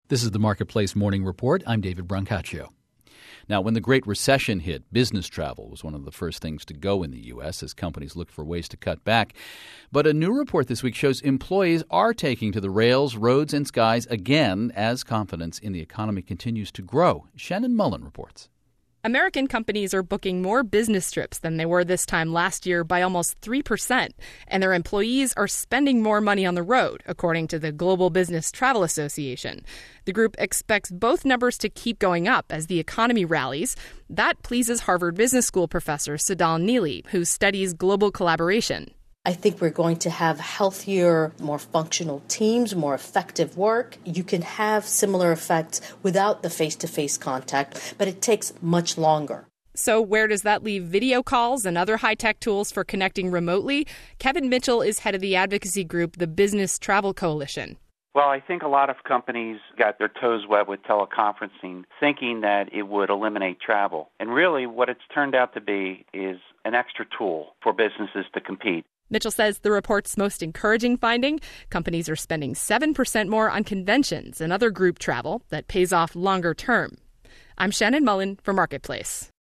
This is the Marketplace Morning Report. I'm David Brancaccio. Now, when the Great Recession hit, business travel was one of the first things to go in the U.S. as companies looked for ways to cut back. But a new report this week shows employees are taking to the rails, roads, and skies again as confidence in the economy continues to grow. Shannon Mullen reports. American companies are booking more business trips than they were this time last year by almost 3%, and their employees are spending more money on the road, according to the Global Business Travel Association. The group expects both numbers to keep going up as the economy rallies. That pleases Harvard Business School professor Tsedal Neely, who studies global collaboration. I think we're going to have healthier, more functional teams, more effective work. You can have similar effects without the face-to-face contact, but it takes much longer. So where does that leave video calls and other high-tech tools for connecting remotely? Kevin Mitchell is head of the advocacy group, the Business Travel Coalition. Well, I think a lot of companies got their toes wet with teleconferencing, thinking that it would eliminate travel. And really what it's turned out to be is an extra tool for businesses to compete. Mitchell says the report's most encouraging finding, companies are spending 7% more on conventions and other group travel that pays off longer term. I'm Shannon Mullen for Marketplace.